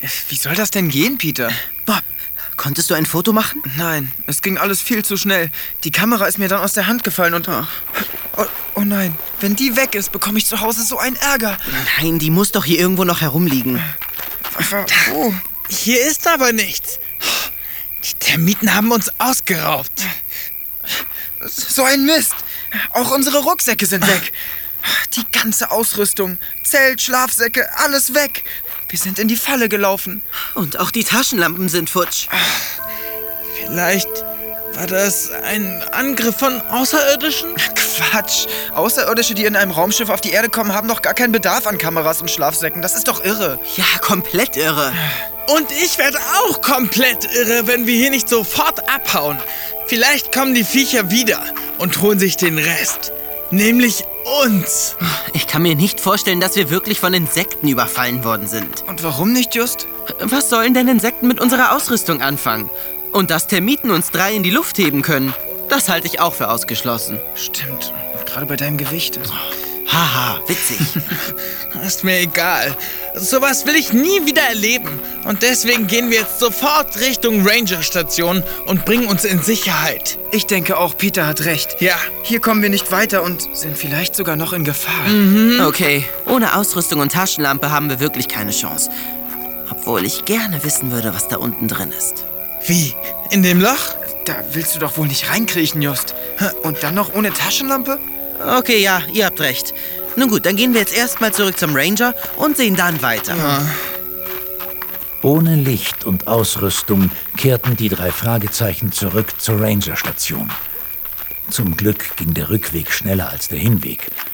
Wie soll das denn gehen, Peter? Bob, konntest du ein Foto machen? Nein, es ging alles viel zu schnell. Die Kamera ist mir dann aus der Hand gefallen und... Oh nein, wenn die weg ist, bekomme ich zu Hause so einen Ärger. Nein, die muss doch hier irgendwo noch herumliegen. Oh. Hier ist aber nichts. Die Termiten haben uns ausgeraubt. So ein Mist. Auch unsere Rucksäcke sind weg. Die ganze Ausrüstung, Zelt, Schlafsäcke, alles weg. Wir sind in die Falle gelaufen. Und auch die Taschenlampen sind futsch. Vielleicht war das ein Angriff von Außerirdischen? Quatsch. Außerirdische, die in einem Raumschiff auf die Erde kommen, haben doch gar keinen Bedarf an Kameras und Schlafsäcken. Das ist doch irre. Ja, komplett irre. Und ich werde auch komplett irre, wenn wir hier nicht sofort abhauen. Vielleicht kommen die Viecher wieder und holen sich den Rest. Nämlich uns. Ich kann mir nicht vorstellen, dass wir wirklich von Insekten überfallen worden sind. Und warum nicht just? Was sollen denn Insekten mit unserer Ausrüstung anfangen? Und dass Termiten uns 3 in die Luft heben können, das halte ich auch für ausgeschlossen. Stimmt, gerade bei deinem Gewicht. Haha, witzig. Ist mir egal. Sowas will ich nie wieder erleben. Und deswegen gehen wir jetzt sofort Richtung Ranger-Station und bringen uns in Sicherheit. Ich denke auch, Peter hat recht. Ja. Hier kommen wir nicht weiter und sind vielleicht sogar noch in Gefahr. Okay, ohne Ausrüstung und Taschenlampe haben wir wirklich keine Chance. Obwohl ich gerne wissen würde, was da unten drin ist. Wie? In dem Loch? Da willst du doch wohl nicht reinkriechen, Just. Und dann noch ohne Taschenlampe? Okay, ja, ihr habt recht. Nun gut, dann gehen wir jetzt erstmal zurück zum Ranger und sehen dann weiter. Ja. Ohne Licht und Ausrüstung kehrten die 3 Fragezeichen zurück zur Ranger-Station. Zum Glück ging der Rückweg schneller als der Hinweg.